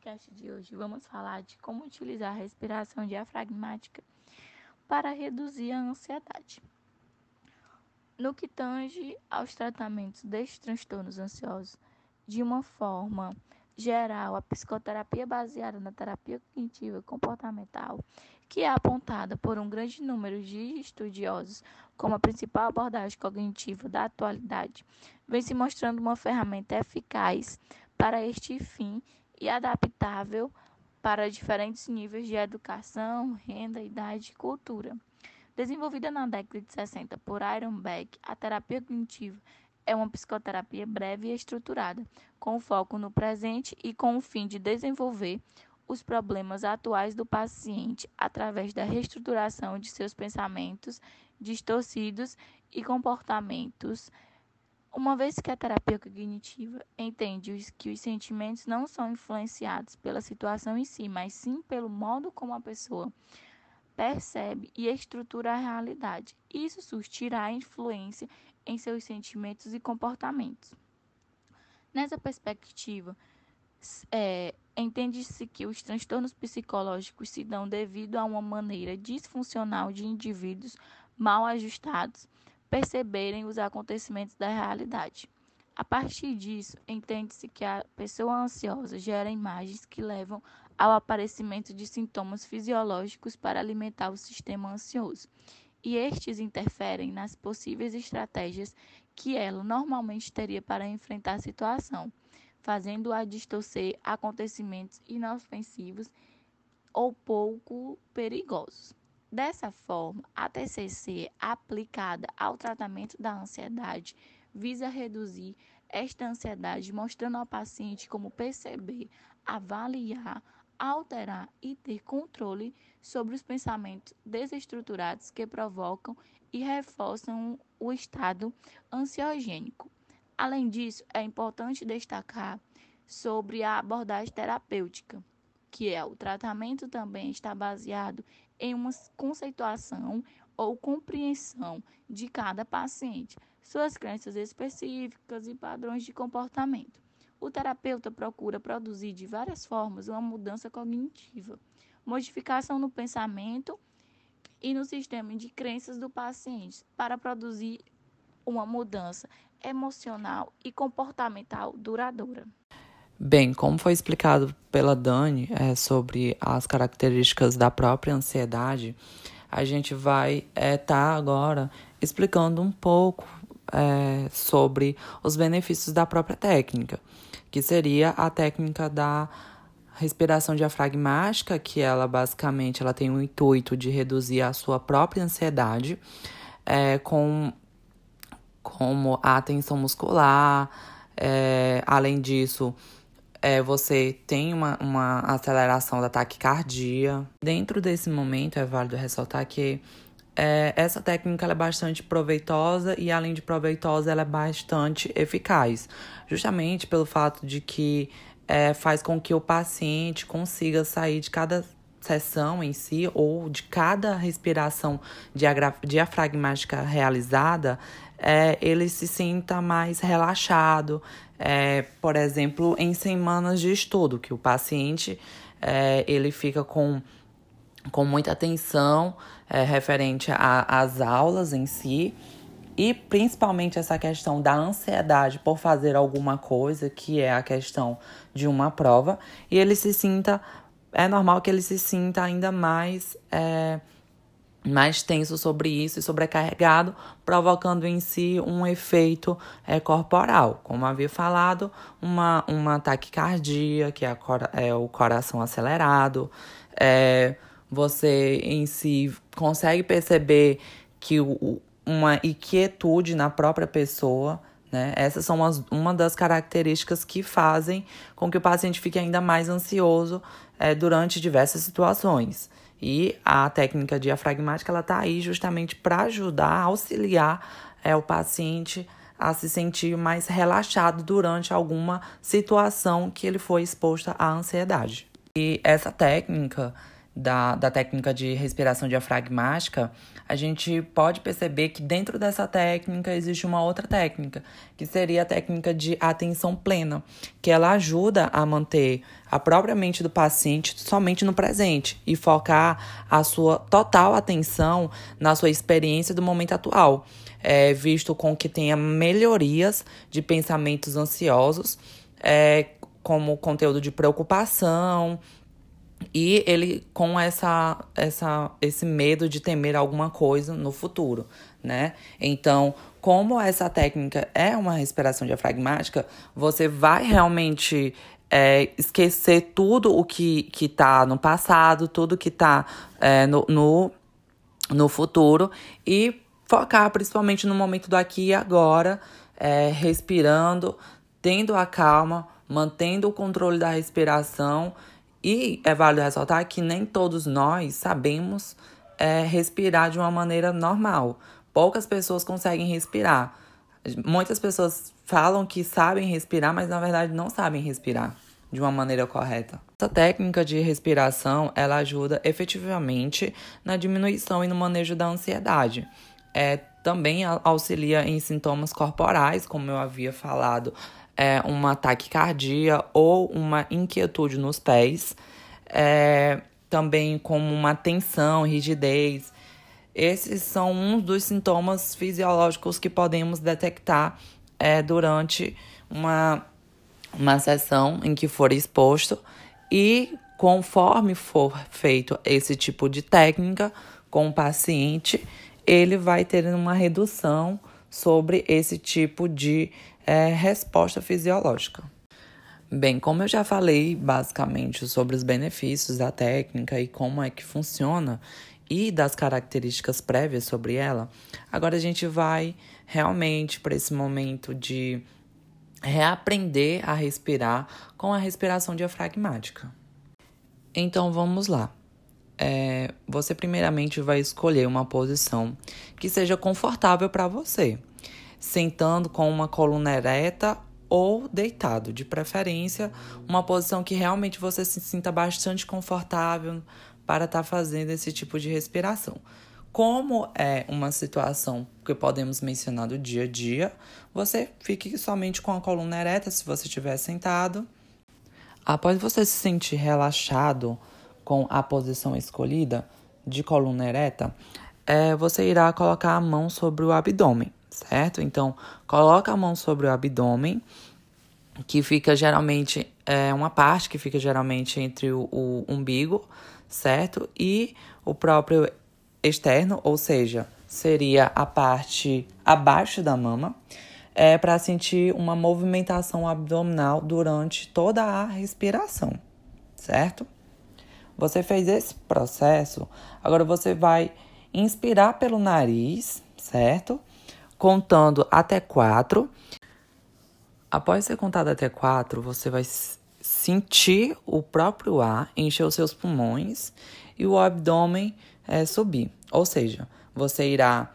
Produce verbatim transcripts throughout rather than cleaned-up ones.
podcast de hoje vamos falar de como utilizar a respiração diafragmática para reduzir a ansiedade. No que tange aos tratamentos destes transtornos ansiosos, de uma forma geral, a psicoterapia baseada na terapia cognitiva comportamental, que é apontada por um grande número de estudiosos como a principal abordagem cognitiva da atualidade, vem se mostrando uma ferramenta eficaz para este fim e adaptável para diferentes níveis de educação, renda, idade e cultura. Desenvolvida na década de sessenta por Aaron Beck, a terapia cognitiva é uma psicoterapia breve e estruturada, com foco no presente e com o fim de desenvolver os problemas atuais do paciente através da reestruturação de seus pensamentos distorcidos e comportamentos. Uma vez que a terapia cognitiva entende que os sentimentos não são influenciados pela situação em si, mas sim pelo modo como a pessoa percebe e estrutura a realidade. Isso surtirá influência em seus sentimentos e comportamentos. Nessa perspectiva, é, entende-se que os transtornos psicológicos se dão devido a uma maneira disfuncional de indivíduos mal ajustados perceberem os acontecimentos da realidade. A partir disso, entende-se que a pessoa ansiosa gera imagens que levam ao aparecimento de sintomas fisiológicos para alimentar o sistema ansioso, e estes interferem nas possíveis estratégias que ela normalmente teria para enfrentar a situação, fazendo-a distorcer acontecimentos inofensivos ou pouco perigosos. Dessa forma, a T C C aplicada ao tratamento da ansiedade visa reduzir esta ansiedade, mostrando ao paciente como perceber, avaliar, alterar e ter controle sobre os pensamentos desestruturados que provocam e reforçam o estado ansiogênico. Além disso, é importante destacar sobre a abordagem terapêutica, que é o tratamento também está baseado em uma conceituação ou compreensão de cada paciente, suas crenças específicas e padrões de comportamento. O terapeuta procura produzir de várias formas uma mudança cognitiva, modificação no pensamento e no sistema de crenças do paciente para produzir uma mudança emocional e comportamental duradoura. Bem, como foi explicado pela Dani é, sobre as características da própria ansiedade, a gente vai estar é, tá agora explicando um pouco é, sobre os benefícios da própria técnica, que seria a técnica da respiração diafragmática, que ela basicamente ela tem o intuito de reduzir a sua própria ansiedade, é, com, como a tensão muscular, é, além disso, É, você tem uma, uma aceleração da taquicardia. Dentro desse momento, é válido ressaltar que é, essa técnica ela é bastante proveitosa e, além de proveitosa, ela é bastante eficaz. Justamente pelo fato de que é, faz com que o paciente consiga sair de cada sessão em si ou de cada respiração diafragmática realizada, é, ele se sinta mais relaxado. É, por exemplo, em semanas de estudo, que o paciente é, ele fica com, com muita atenção é, referente às aulas em si, e principalmente essa questão da ansiedade por fazer alguma coisa, que é a questão de uma prova, e ele se sinta, é normal que ele se sinta ainda mais... É, mais tenso sobre isso e sobrecarregado, provocando em si um efeito é, corporal. Como havia falado, uma, uma taquicardia, que é, a, é o coração acelerado. É, você em si consegue perceber que o, uma inquietude na própria pessoa, né? Essas são as, uma das características que fazem com que o paciente fique ainda mais ansioso é, durante diversas situações. E a técnica diafragmática ela está aí justamente para ajudar, auxiliar é, o paciente a se sentir mais relaxado durante alguma situação que ele foi exposto à ansiedade. E essa técnica, da, da técnica de respiração diafragmática, a gente pode perceber que dentro dessa técnica existe uma outra técnica, que seria a técnica de atenção plena, que ela ajuda a manter a própria mente do paciente somente no presente e focar a sua total atenção na sua experiência do momento atual, é, visto com que tenha melhorias de pensamentos ansiosos, é, como conteúdo de preocupação, e ele com essa, essa, esse medo de temer alguma coisa no futuro, né? Então, como essa técnica é uma respiração diafragmática, você vai realmente é, esquecer tudo o que, que tá no passado, tudo que tá é, no, no, no futuro e focar principalmente no momento do aqui e agora, é, respirando, tendo a calma, mantendo o controle da respiração. E é válido ressaltar que nem todos nós sabemos é, respirar de uma maneira normal. Poucas pessoas conseguem respirar. Muitas pessoas falam que sabem respirar, mas na verdade não sabem respirar de uma maneira correta. Essa técnica de respiração, ela ajuda efetivamente na diminuição e no manejo da ansiedade. É, também auxilia em sintomas corporais, como eu havia falado, é, uma taquicardia ou uma inquietude nos pés, é, também como uma tensão, rigidez. Esses são um dos sintomas fisiológicos que podemos detectar é, durante uma, uma sessão em que for exposto, e conforme for feito esse tipo de técnica com o paciente, ele vai ter uma redução sobre esse tipo de é, resposta fisiológica. Bem, como eu já falei basicamente sobre os benefícios da técnica e como é que funciona e das características prévias sobre ela, agora a gente vai realmente para esse momento de reaprender a respirar com a respiração diafragmática. Então vamos lá. É, você primeiramente vai escolher uma posição que seja confortável para você, sentando com uma coluna ereta ou deitado, de preferência uma posição que realmente você se sinta bastante confortável para estar tá fazendo esse tipo de respiração. Como é uma situação que podemos mencionar do dia a dia, você fique somente com a coluna ereta se você estiver sentado. Após você se sentir relaxado com a posição escolhida de coluna ereta, é, você irá colocar a mão sobre o abdômen, certo? Então, coloca a mão sobre o abdômen, que fica geralmente, é uma parte que fica geralmente entre o, o umbigo, certo? E o próprio externo, ou seja, seria a parte abaixo da mama, é, para sentir uma movimentação abdominal durante toda a respiração, certo? Você fez esse processo, agora você vai inspirar pelo nariz, certo? Contando até quatro. Após ser contado até quatro, você vai sentir o próprio ar encher os seus pulmões e o abdômen é, subir. Ou seja, você irá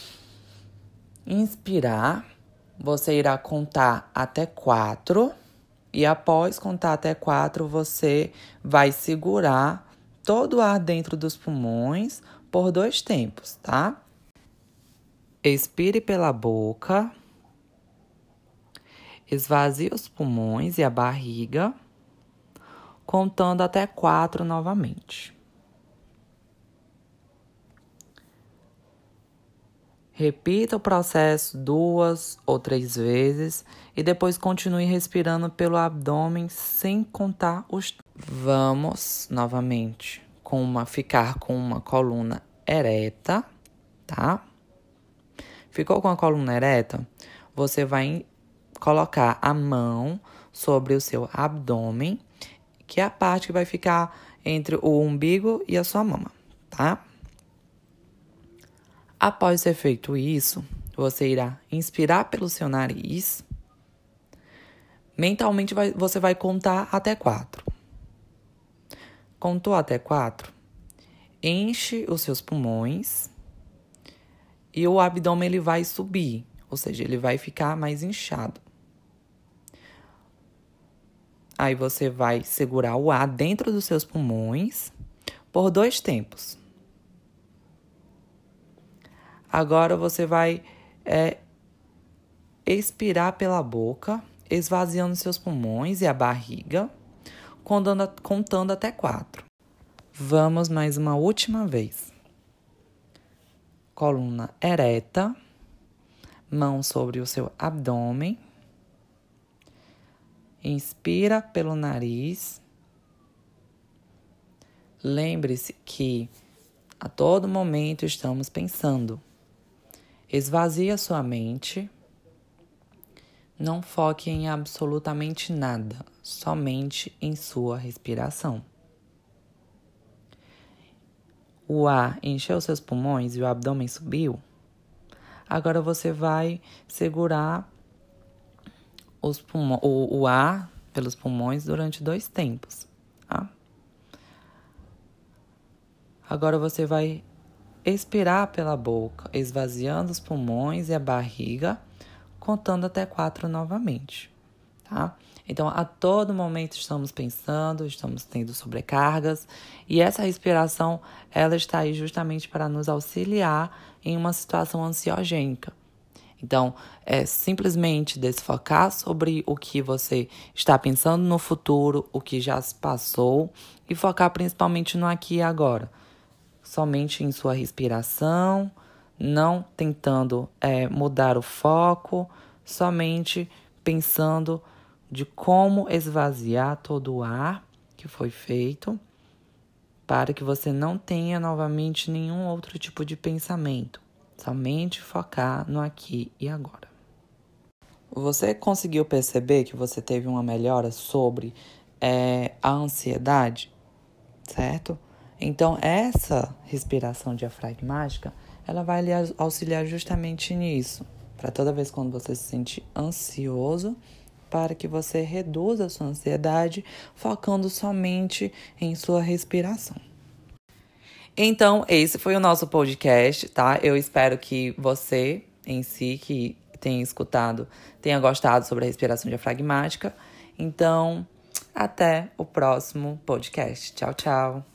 inspirar, você irá contar até quatro. E após contar até quatro, você vai segurar todo o ar dentro dos pulmões por dois tempos, tá? Expire pela boca. Esvazie os pulmões e a barriga, contando até quatro novamente. Repita o processo duas ou três vezes e depois continue respirando pelo abdômen sem contar os... Vamos novamente com uma, ficar com uma coluna ereta, tá? Ficou com a coluna ereta? Você vai colocar a mão sobre o seu abdômen, que é a parte que vai ficar entre o umbigo e a sua mama, tá? Após ter feito isso, você irá inspirar pelo seu nariz. Mentalmente, vai, você vai contar até quatro. Contou até quatro, enche os seus pulmões e o abdômen ele vai subir, ou seja, ele vai ficar mais inchado. Aí você vai segurar o ar dentro dos seus pulmões por dois tempos. Agora você vai é, expirar pela boca, esvaziando seus pulmões e a barriga, contando, contando até quatro. Vamos mais uma última vez. Coluna ereta, mão sobre o seu abdômen. Inspira pelo nariz. Lembre-se que a todo momento estamos pensando. Esvazie sua mente. Não foque em absolutamente nada, somente em sua respiração. O ar encheu seus pulmões e o abdômen subiu. Agora você vai segurar os pulmões, o, o ar pelos pulmões durante dois tempos. Tá? Agora você vai expirar pela boca, esvaziando os pulmões e a barriga, contando até quatro novamente. Tá? Então, a todo momento estamos pensando, estamos tendo sobrecargas, e essa respiração, ela está aí justamente para nos auxiliar em uma situação ansiogênica. Então, é simplesmente desfocar sobre o que você está pensando no futuro, o que já se passou, e focar principalmente no aqui e agora. Somente em sua respiração, não tentando é, mudar o foco, somente pensando de como esvaziar todo o ar que foi feito, para que você não tenha novamente nenhum outro tipo de pensamento. Somente focar no aqui e agora. Você conseguiu perceber que você teve uma melhora sobre é, a ansiedade, certo? Então, essa respiração diafragmática, ela vai lhe auxiliar justamente nisso. Para toda vez quando você se sente ansioso, para que você reduza a sua ansiedade, focando somente em sua respiração. Então, esse foi o nosso podcast, tá? Eu espero que você, em si, que tenha escutado, tenha gostado sobre a respiração diafragmática. Então, até o próximo podcast. Tchau, tchau!